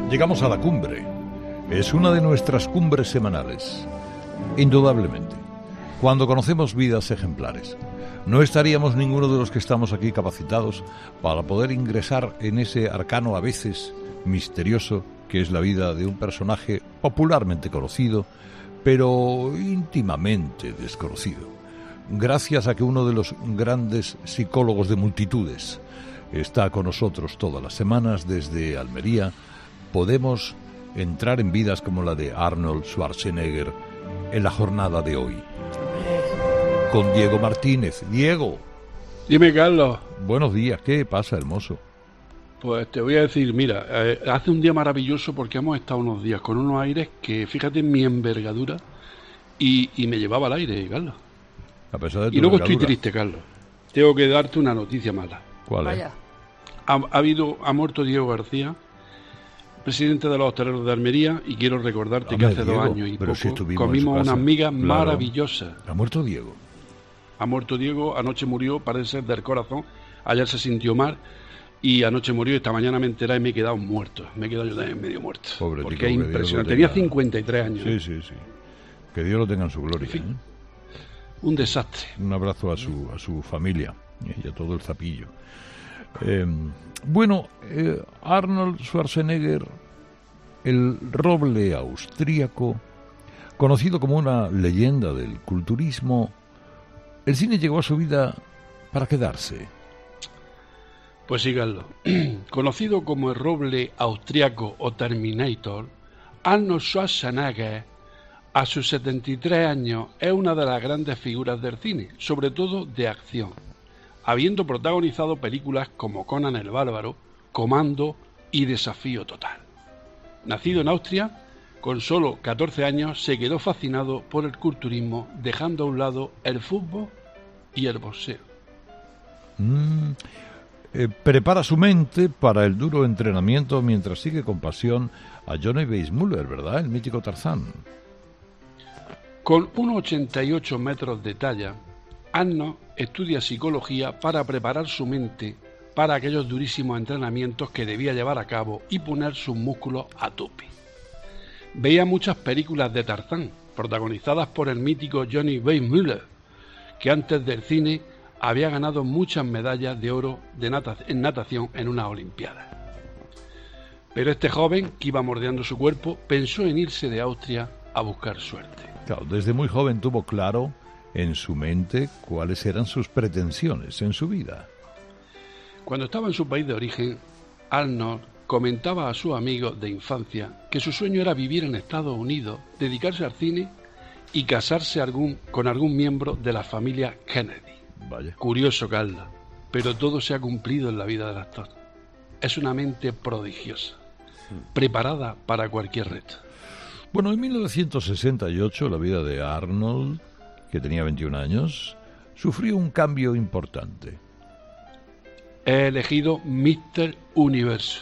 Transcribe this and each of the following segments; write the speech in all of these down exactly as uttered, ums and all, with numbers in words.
Llegamos a la cumbre. Es una de nuestras cumbres semanales. Indudablemente. Cuando conocemos vidas ejemplares, no estaríamos ninguno de los que estamos aquí capacitados para poder ingresar en ese arcano a veces misterioso que es la vida de un personaje popularmente conocido, pero íntimamente desconocido. Gracias a que uno de los grandes psicólogos de multitudes está con nosotros todas las semanas desde Almería, podemos entrar en vidas como la de Arnold Schwarzenegger en la jornada de hoy. Con Diego Martínez. Diego. Dime, Carlos. Buenos días. ¿Qué pasa, hermoso? Pues te voy a decir, mira, eh, hace un día maravilloso porque hemos estado unos días con unos aires que, fíjate en mi envergadura, y, y me llevaba al aire, Carlos. A pesar de tu y luego envergadura. Estoy triste, Carlos. Tengo que darte una noticia mala. ¿Cuál es? Vaya. Ha, ha habido, ha muerto Diego García, presidente de los hosteleros de Almería, y quiero recordarte Hombre, que hace Diego, dos años y pero poco si estuvimos en comimos su casa. unas migas Claro. maravillosas. ¿Ha muerto Diego? Ha muerto Diego, anoche murió, parece ser del corazón, ayer se sintió mal y anoche murió, esta mañana me he enterado y me he quedado muerto, me he quedado yo también medio muerto. Pobre porque tico, es que Dios impresionante, lo tenía tenga. cincuenta y tres años. Sí, sí, sí. Que Dios lo tenga en su gloria. En fin. ¿eh? Un desastre. Un abrazo a su, a su familia y a todo el zapillo. Eh, bueno, eh, Arnold Schwarzenegger, el roble austríaco, conocido como una leyenda del culturismo, el cine llegó a su vida para quedarse. Pues sí, Carlos. Conocido como el roble austriaco o Terminator, Arnold Schwarzenegger, a sus setenta y tres años, es una de las grandes figuras del cine, sobre todo de acción, habiendo protagonizado películas como Conan el Bárbaro, Comando y Desafío Total. Nacido en Austria, con solo catorce años se quedó fascinado por el culturismo, dejando a un lado el fútbol y el boxeo. Mm, eh, prepara su mente para el duro entrenamiento mientras sigue con pasión a Johnny Weissmuller, ¿verdad? El mítico Tarzán. Con unos ochenta y ocho metros de talla, Arnold estudia psicología para preparar su mente para aquellos durísimos entrenamientos que debía llevar a cabo y poner sus músculos a tope. Veía muchas películas de Tarzán, protagonizadas por el mítico Johnny Weissmuller, que antes del cine había ganado muchas medallas de oro de nata- en natación en unas olimpiadas. Pero este joven, que iba mordeando su cuerpo, pensó en irse de Austria a buscar suerte. Claro, desde muy joven tuvo claro en su mente cuáles eran sus pretensiones en su vida. Cuando estaba en su país de origen, Arnold comentaba a sus amigos de infancia que su sueño era vivir en Estados Unidos, dedicarse al cine y casarse algún, con algún miembro de la familia Kennedy. Vaya. Curioso, Carlos, pero todo se ha cumplido en la vida del actor. Es una mente prodigiosa, preparada para cualquier reto. Bueno, en mil novecientos sesenta y ocho la vida de Arnold, que tenía veintiún años, sufrió un cambio importante. Es elegido míster Universo.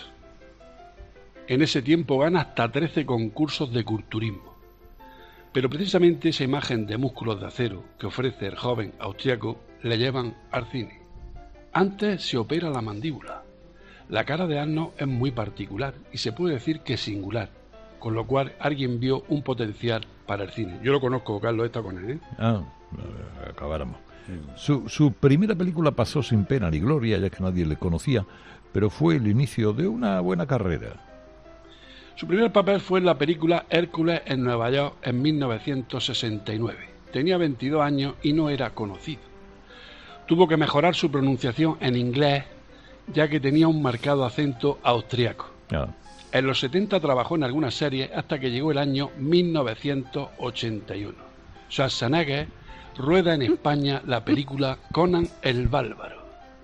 En ese tiempo gana hasta trece concursos de culturismo. Pero precisamente esa imagen de músculos de acero que ofrece el joven austriaco le llevan al cine. Antes se opera la mandíbula. La cara de Arnold es muy particular y se puede decir que singular, con lo cual alguien vio un potencial para el cine. Yo lo conozco, Carlos, he estado con él, ¿eh? Ah, acabáramos. Su, su primera película pasó sin pena ni gloria, ya que nadie le conocía, pero fue el inicio de una buena carrera. Su primer papel fue en la película Hércules en Nueva York en mil novecientos sesenta y nueve. Tenía veintidós años y no era conocido. Tuvo que mejorar su pronunciación en inglés, ya que tenía un marcado acento austriaco. Ah. En los setenta trabajó en algunas series hasta que llegó el año mil novecientos ochenta y uno. Schwarzenegger rueda en España la película Conan el Bárbaro.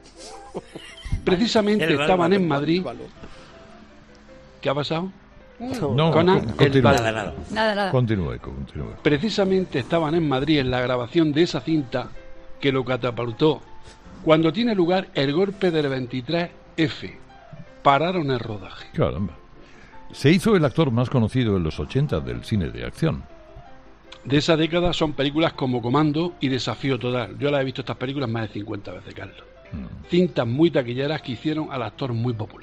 Precisamente El estaban bárbaro, en Madrid. el bárbaro. ¿Qué ha pasado? No, Conan con- el continúe. Bárbaro. Nada, nada. Nada, nada. Continúe, continúe. Precisamente estaban en Madrid en la grabación de esa cinta que lo catapultó. Cuando tiene lugar el golpe del veintitrés efe, pararon el rodaje. Caramba. Se hizo el actor más conocido en los ochenta del cine de acción. De esa década son películas como Comando y Desafío Total. Yo las he visto estas películas más de cincuenta veces, Carlos. Mm. Cintas muy taquilleras que hicieron al actor muy popular.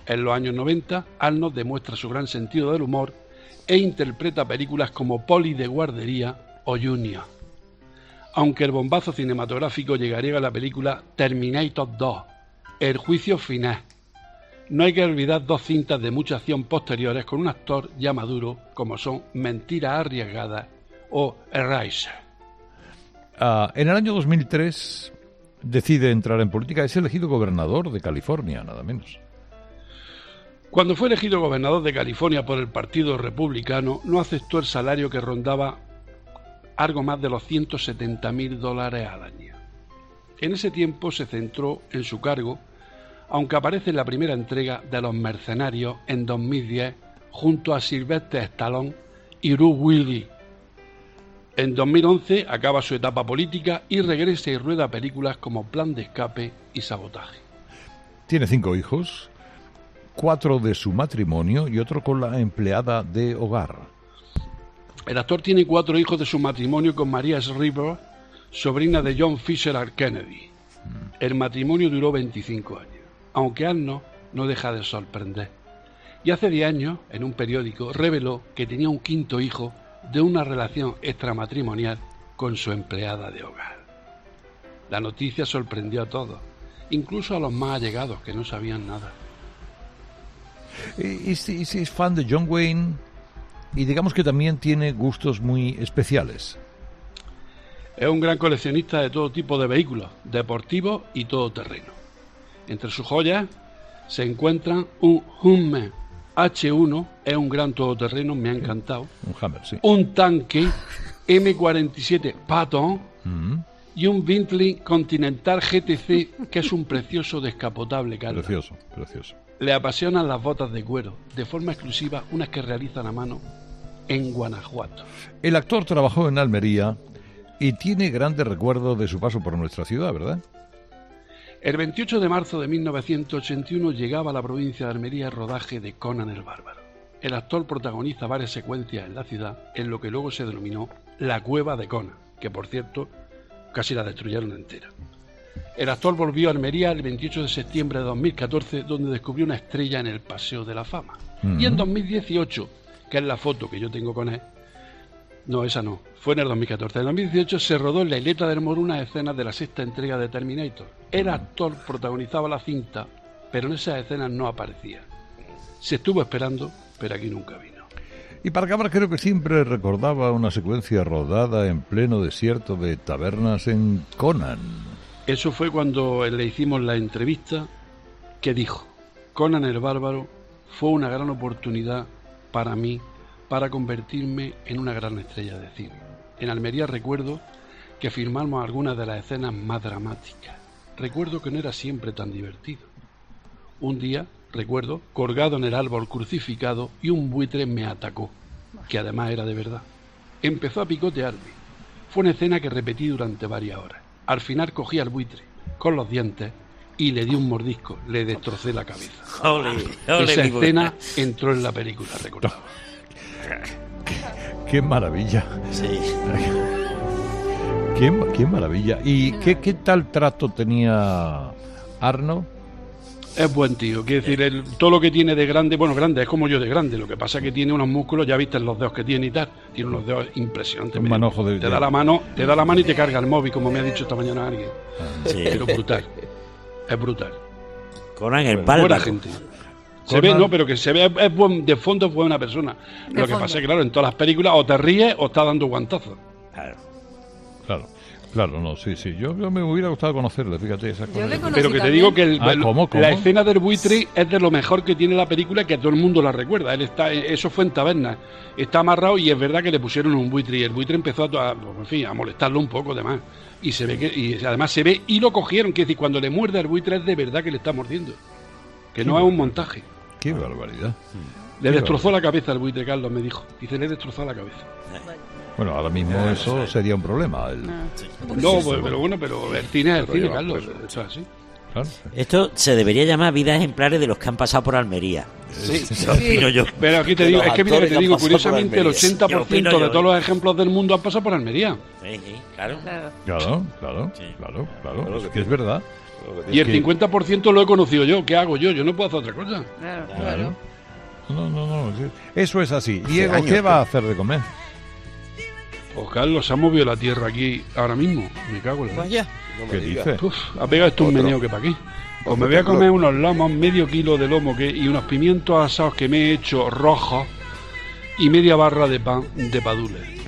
En los años noventa, Arnold demuestra su gran sentido del humor e interpreta películas como Poli de guardería o Junior. Aunque el bombazo cinematográfico llegaría a la película Terminator dos, El juicio final. No hay que olvidar dos cintas de mucha acción posteriores con un actor ya maduro, como son Mentiras arriesgadas o Eraser. Uh, en el año dos mil tres decide entrar en política, es elegido gobernador de California, nada menos. Cuando fue elegido gobernador de California por el Partido Republicano, no aceptó el salario que rondaba algo más de los ciento setenta mil dólares al año. En ese tiempo se centró en su cargo, aunque aparece en la primera entrega de Los Mercenarios en dos mil diez junto a Sylvester Stallone y Bruce Willis. En dos mil once acaba su etapa política y regresa y rueda películas como Plan de Escape y Sabotaje. Tiene cinco hijos, cuatro de su matrimonio y otro con la empleada de hogar. El actor tiene cuatro hijos de su matrimonio con Maria Shriver, sobrina de John Fitzgerald Kennedy. El matrimonio duró veinticinco años, aunque Arnold no deja de sorprender. Y hace diez años, en un periódico, reveló que tenía un quinto hijo de una relación extramatrimonial con su empleada de hogar. La noticia sorprendió a todos, incluso a los más allegados que no sabían nada. Es, es, es fan de John Wayne y digamos que también tiene gustos muy especiales. Es un gran coleccionista de todo tipo de vehículos, deportivos y todoterreno. Entre sus joyas se encuentran un Hummer hache uno, es un gran todoterreno, me ha encantado. Un Hammer, sí. Un tanque eme cuarenta y siete Patton Mm-hmm. y un Bentley Continental G T C, que es un precioso descapotable, Carlos. Precioso, precioso. Le apasionan las botas de cuero, de forma exclusiva unas que realizan a mano en Guanajuato. El actor trabajó en Almería y tiene grandes recuerdos de su paso por nuestra ciudad, ¿verdad? El veintiocho de marzo de mil novecientos ochenta y uno llegaba a la provincia de Almería el rodaje de Conan el Bárbaro. El actor protagoniza varias secuencias en la ciudad, en lo que luego se denominó la Cueva de Conan, que por cierto casi la destruyeron entera. El actor volvió a Almería el veintiocho de septiembre de dos mil catorce, donde descubrió una estrella en el Paseo de la Fama. Uh-huh. Y en dos mil dieciocho, que es la foto que yo tengo con él, no, esa no, fue en el dos mil catorce. En dos mil dieciocho se rodó en la Isleta del Moro unas escenas de la sexta entrega de Terminator. El actor protagonizaba la cinta, pero en esas escenas no aparecía. Se estuvo esperando, pero aquí nunca vino. Y para acabar, creo que siempre recordaba una secuencia rodada en pleno desierto de tabernas en Conan. Eso fue cuando le hicimos la entrevista, que dijo: Conan el Bárbaro fue una gran oportunidad para mí para convertirme en una gran estrella de cine. En Almería recuerdo que filmamos algunas de las escenas más dramáticas. Recuerdo que no era siempre tan divertido. Un día, recuerdo, colgado en el árbol crucificado, y un buitre me atacó, que además era de verdad. Empezó a picotearme. Fue una escena que repetí durante varias horas. Al final cogí al buitre con los dientes y le di un mordisco, le destrocé la cabeza. Ole, ole, Esa escena entró en la película, recordaba. Qué, qué maravilla. Sí. Qué, qué maravilla. ¿Y qué, qué tal trato tenía Arnold? Es buen tío, quiere decir, el, todo lo que tiene de grande, bueno, grande, es como yo de grande, lo que pasa es que tiene unos músculos, ya viste los dedos que tiene y tal, tiene unos dedos impresionantes. Un manojo de... Te da la mano, te da la mano y te carga el móvil, como me ha dicho esta mañana alguien. Sí. Pero brutal, es brutal. Conan el Buena Bárbaro. gente. Se ve, no, pero que se ve, es buen, de fondo es buena persona. De Lo que fondo. pasa es que, claro, en todas las películas o te ríes o estás dando guantazos. Claro. Claro, claro, no, sí, sí. Yo, yo me hubiera gustado conocerle, fíjate. Esa Yo cosa le que- conocí Pero que te también. digo que el- Ah, el- ¿cómo, cómo? la escena del buitre es de lo mejor que tiene la película, que todo el mundo la recuerda. Él está, eso fue en taberna, está amarrado y es verdad que le pusieron un buitre y el buitre empezó a, a, en fin, a molestarlo un poco de más. Y se ve que, y además se ve y lo cogieron, que es decir, cuando le muerde al buitre es de verdad que le está mordiendo, que no es un montaje. Qué barbaridad. Le Qué destrozó barbaridad. la cabeza al buitre, Carlos me dijo. Dice, le destrozó la cabeza. Bueno, ahora mismo eso sería un problema. el- Ah. No, pues, pero bueno, pero el cine es el Pero cine, yo, Carlos. pero- Eso es así. claro. Esto se debería llamar vidas ejemplares de los que han pasado por Almería. Sí. Eso opino yo. Pero aquí te De digo, los es que mira que actores te que digo, han pasado por curiosamente el Almería. ochenta por Yo opino ciento de yo, todos ¿eh? los ejemplos del mundo han pasado por Almería. Sí, sí, claro. Claro. Claro, claro, Sí. claro, claro. Claro Es que que es sí. verdad. Y el que- cincuenta por ciento lo he conocido yo. ¿Qué hago yo? Yo no puedo hacer otra cosa. Claro, Claro. claro. No, no, no. Eso es así. Hace Diego, años ¿qué que- va a hacer de comer? Pues Carlos, se ha movido la tierra aquí ahora mismo. Me cago en la... Vaya. No me ¿Qué digas. dices? Uf, ha pegado esto un Otro. meneo que para qué. Pues me Otro voy a templo. comer unos lomos, medio kilo de lomo que, y unos pimientos asados que me he hecho rojos y media barra de pan de padules.